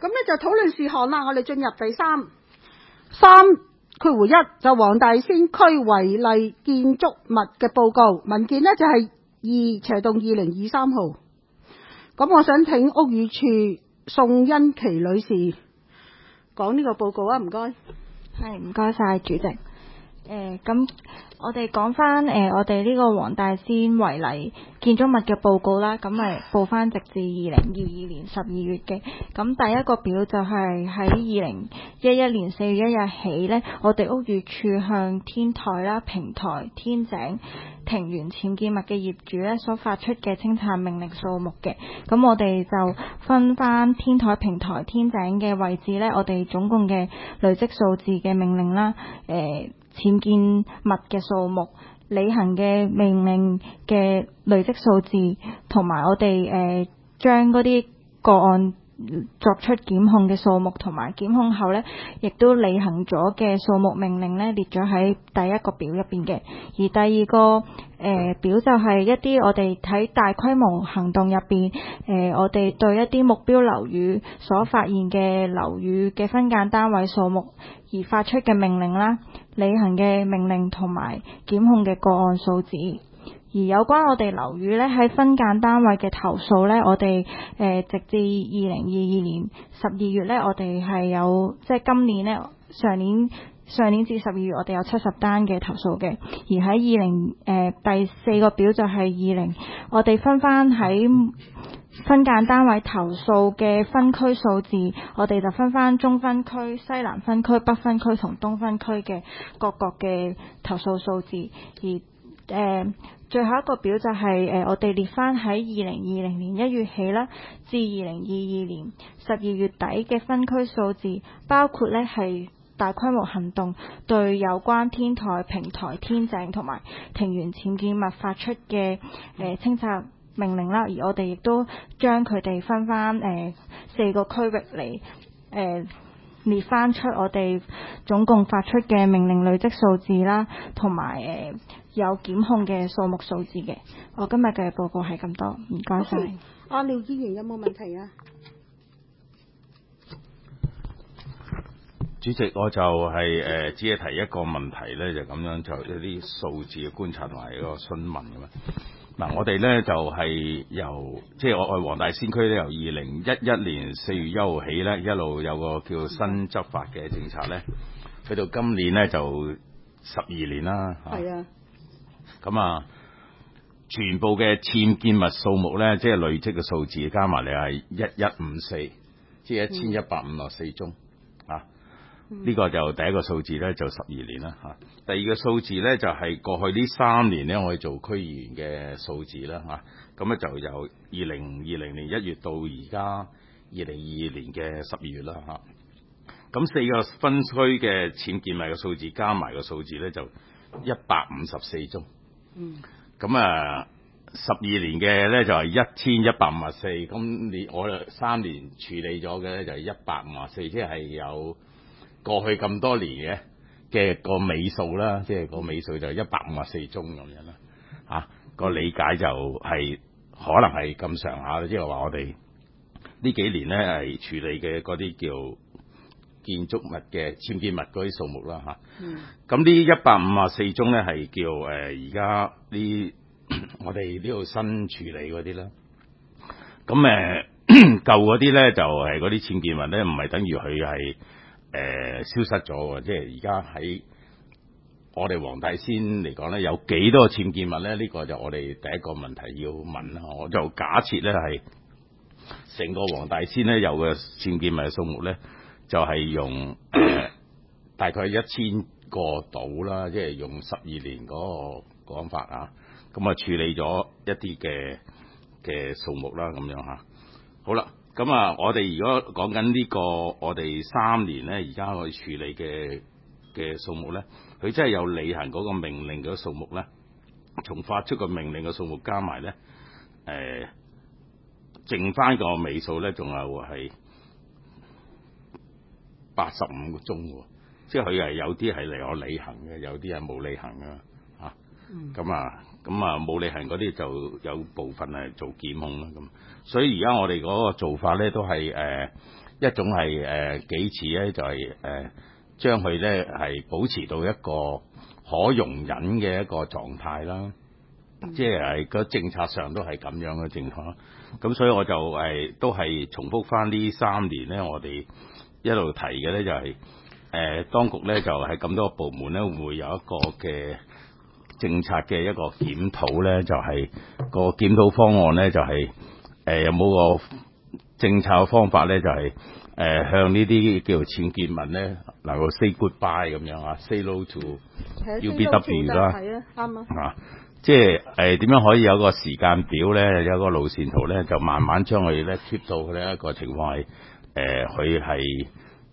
咁咧就討論事項啦。我哋進入第3.1就黃大仙區違例建築物嘅報告文件呢，就係2/2023號。咁我想請屋宇署宋欣琪女士講呢個報告啊，唔該。 係，唔該晒主席。咁我哋講翻我哋呢個黃大仙違例建築物嘅報告啦，咁咪報翻直至2022年12月嘅。咁第一個表就係喺2011年4月1日起呢，我哋屋宇署向天台啦、平台、天井、庭園僭建物嘅業主呢所發出嘅清拆命令數目嘅。咁我哋就分翻天台、平台、天井嘅位置呢，我哋總共嘅累積數字嘅命令啦，僭建物嘅數目、履行嘅命令嘅累積數字，同埋我哋將嗰啲個案作出檢控嘅數目，同埋檢控後呢亦都履行咗嘅數目命令呢列咗喺第一個表入邊嘅。而第二個表就係一啲我哋睇大規模行動入邊我哋對一啲目標樓宇所發現嘅樓宇嘅分間單位數目而發出嘅命令啦、履行嘅命令同埋檢控嘅個案數字。而有關我哋樓宇呢喺分間單位嘅投訴呢，我哋直至2022年12月呢，我哋係有即係今年呢，上年至12月我哋有70單嘅投訴嘅。而喺第四個表就係我哋分翻喺分間單位投訴嘅分區數字，我哋就分翻中分區、西南分區、北分區同東分區嘅各嘅投訴數字。而最後一個表就係我哋列翻喺2020年1月起啦，至2022年12月底嘅分區數字，包括呢係大規模行動對有關天台、平台、天井同埋庭園僭建物發出嘅清拆命令啦。而我哋亦都將佢哋分翻4個區域嚟列翻出我哋總共發出嘅命令累積數字啦，同埋有檢控嘅數目數字嘅。我今日嘅報告係咁多，唔該晒。 阿廖議員有冇問題啊？ 主席，我就係只係提一個問題咧，就咁樣就一啲數字嘅觀察同埋一個詢問咁樣。嗱，我哋咧就係即係我黃大仙區咧，由2011年4月1號起咧，一路有個叫新執法嘅政策咧，去到今年咧就12年啦。係啊。咁啊，全部嘅僭建物數目咧，即係累積嘅數字加埋嚟係1154，即係1154宗啊。呢個就第一個數字咧，就12年啦嚇。第二個數字咧，就係過去呢3年咧，我哋做區議員嘅數字啦嚇。咁咧就由2020年1月到而家2022年嘅12月啦嚇。咁4個分區嘅僭建物嘅數字加埋個數字咧，就154宗。咁啊，12年嘅咧就係1154。咁我3年處理咗嘅咧就係154，即係有過去咁多年嘅個尾數啦，即係個尾數就154宗咁樣啦。嚇，個理解就係可能係咁上下啦，即係話我哋呢幾年咧係處理嘅嗰啲叫建築物嘅僭建物嗰啲數目啦嚇。咁呢154宗咧係叫而家呢我哋呢度新處理嗰啲啦。咁舊嗰啲咧就係嗰啲僭建物咧，唔係等於佢係消失咗喎。即係而家喺我哋黃大仙嚟講咧，有幾多僭建物咧？呢個就我哋第一個問題要問啦。我就假設咧係成個黃大仙咧有嘅僭建物嘅數目咧，就係用大概1000個到啦，即係用12年嗰個講法啊。咁啊處理咗一啲嘅數目啦，咁樣嚇。好啦，咁啊，我哋如果講緊呢個我哋3年咧，而家去處理嘅數目咧，佢真係有履行嗰個命令嘅數目咧，從發出個命令嘅數目加埋咧，剩翻個尾數咧，仲有係85個宗喎，即係佢係有啲係嚟我履行嘅，有啲係冇履行嘅嚇。咁啊冇履行嗰啲就有部分係做檢控啦咁。所以而家我哋嗰個做法咧都係一種係幾次咧就係將佢咧係保持到一個可容忍嘅一個狀態啦，即係個政策上都係咁樣嘅情況。咁所以我就都係重複翻呢3年咧，我哋一路提嘅咧就係當局咧就係咁多個部門咧會有一個嘅政策嘅一個檢討咧，就係個檢討方案咧就係有冇個政策方法咧就係向呢啲叫做僭建物咧能夠 say goodbye 咁樣啊 ，say no to UBW 啦， 係啊，啱啊。 即係點樣可以有個時間表咧，有個路線圖咧，就慢慢將佢咧 keep 到呢一個情況係佢係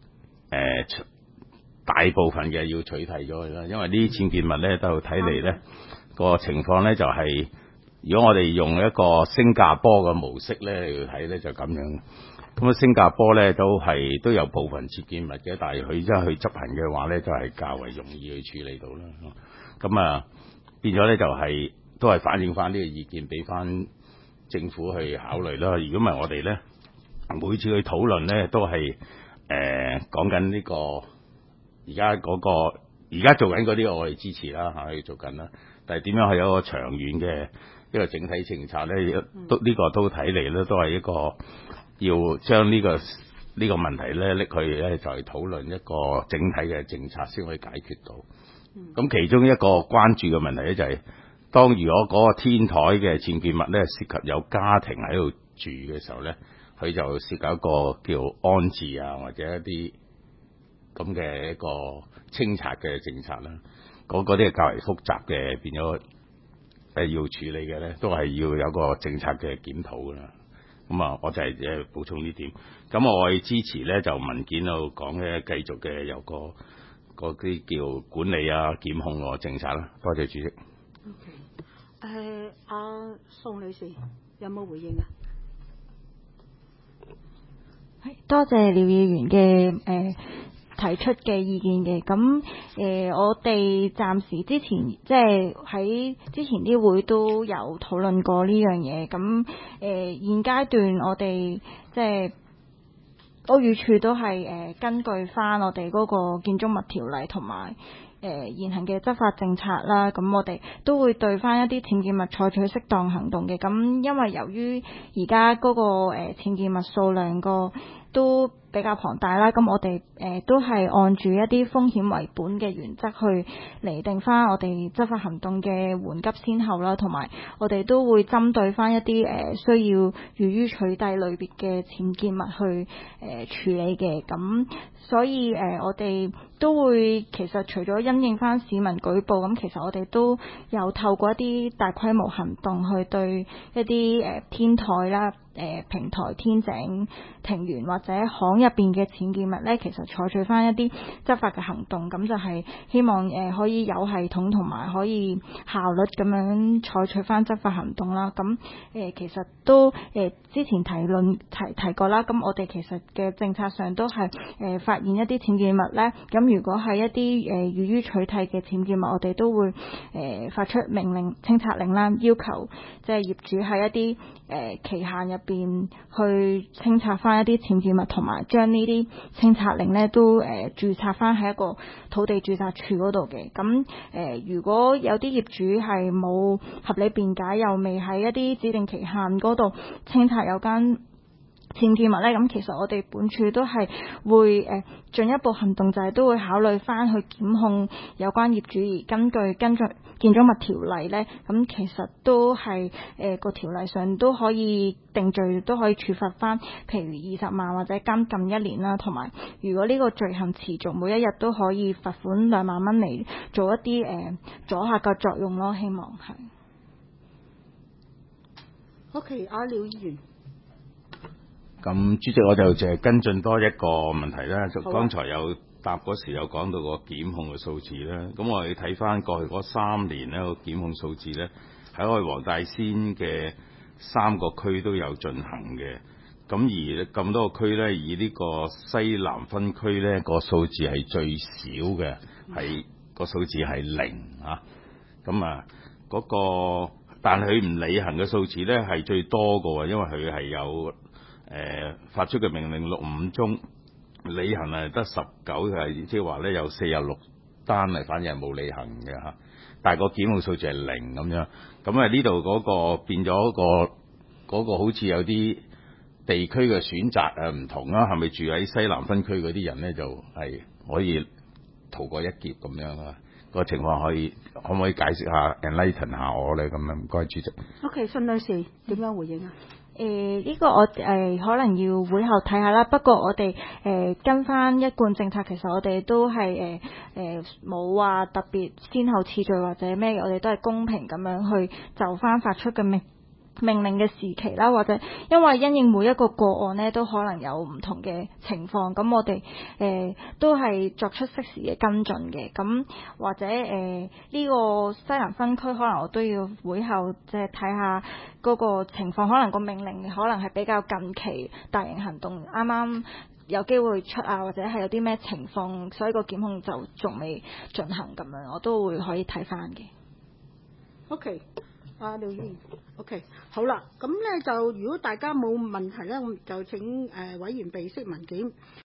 大部分嘅要取締咗佢啦，因為呢啲僭建物咧都睇嚟咧個情況咧就係、如果我哋用一個新加坡嘅模式咧嚟睇咧就咁樣。咁新加坡咧都有部分僭建物嘅，但係佢真係去執行嘅話咧，就係較為容易去處理到啦。咁變咗咧就都係反映翻呢個意見俾翻政府去考慮啦。如果唔係我哋咧每次去討論咧都係講緊呢個而家做緊嗰啲我哋支持啦嚇，去做緊啦。但係點樣係有一個長遠嘅一個整體政策咧？呢個都睇嚟咧都係一個要將呢個問題咧拎去咧就係討論一個整體嘅政策先可以解決到。咁其中一個關注嘅問題咧就係、當如果嗰個天台嘅僭建物咧涉及有家庭喺度住嘅時候咧，佢就涉及一個叫安置啊或者一啲咁嘅一個清拆嘅政策啦。嗰啲係較為複雜嘅，變咗要處理嘅咧，都係要有個政策嘅檢討㗎啦。咁我就係補充呢點。咁我係支持咧，就文件度講嘅繼續嘅有個嗰啲叫管理啊檢控個政策啦。多謝主席。 OK，阿宋女士有冇回應啊？ 多謝廖議員嘅提出嘅意見嘅。咁我哋暫時之前即係喺之前啲會都有討論過呢樣嘢。咁現階段我哋即係屋宇署都係根據翻我哋嗰個建築物條例同埋現行嘅執法政策啦。咁我哋都會對翻一啲僭建物採取適當行動嘅。咁因為由於而家嗰個僭建物數量都比較龐大啦，咁我哋都係按住一啲風險為本嘅原則去釐定翻我哋執法行動嘅緩急先後啦，同埋我哋都會針對翻一啲需要予於取締類別嘅僭建物去處理嘅。咁所以我哋都會其實除咗因應翻市民舉報，咁其實我哋都有透過一啲大規模行動去對一啲天台啦、平台、天井、庭園或者巷入邊嘅僭建物咧，其實採取翻一啲執法嘅行動，咁就係希望可以有系統同埋可以效率咁樣採取翻執法行動啦。咁其實都之前提過啦。咁我哋其實嘅政策上都係發現一啲僭建物咧，咁如果係一啲予於取締嘅僭建物，我哋都會發出命令、清拆令啦，要求即係業主喺一啲期限入邊去清拆翻一啲僭建物，同埋將呢啲清拆令咧都註冊翻喺一個土地註冊處嗰度嘅。咁如果有啲業主係冇合理辯解，又未喺一啲指定期限嗰度清拆有間僭建物咧，咁其實我哋本署都係會進一步行動，就係都會考慮翻去檢控有關業主，而根據建築物條例咧，咁其實都係個條例上都可以定罪，都可以處罰翻，譬如20萬或者監禁1年啦。同埋如果呢個罪行持續，每一日都可以罰款2萬蚊嚟做一啲阻嚇嘅作用咯。希望係。 OK，阿廖議員。 咁主席我就淨係跟進多一個問題啦。就剛才有答嗰時有講到個檢控嘅數字啦。咁我哋睇翻過去嗰3年呢個檢控數字咧，喺我哋黃大仙嘅3個區都有進行嘅。咁而咁多個區咧，以呢個西南分區咧個數字係最少嘅，係個數字係0啊。咁嗰個但係佢唔履行嘅數字咧係最多嘅喎，因為佢係有發出嘅命令65宗，履行係得19，係即係話咧有46單係反而係冇履行嘅嚇，但係個檢控數字係0咁樣。咁啊呢度嗰個變咗嗰個好似有啲地區嘅選擇唔同啦，係咪住喺西南分區嗰啲人咧就係可以逃過一劫咁樣啊？個情況可唔可以解釋下 enlighten 下我咧？咁樣唔該主席。 OK， 孫女士點樣回應啊？ 呢個我可能要會後睇下啦。不過我哋跟翻一貫政策，其實我哋都係冇話特別先後次序或者咩，我哋都係公平咁樣去就翻發出嘅命令嘅時期啦，或者因為因應每一個個案呢，都可能有唔同嘅情況，咁我哋都係作出適時嘅跟進嘅。咁或者呢個西南分區，可能我都要會後即係睇下嗰個情況，可能個命令可能係比較近期大型行動啱啱有機會出啊，或者係有啲咩情況，所以個檢控就仲未進行咁樣，我都會可以睇翻嘅。 OK。廖議員 ，OK， 好啦，咁咧就如果大家冇問題咧，我就請委員備悉文件。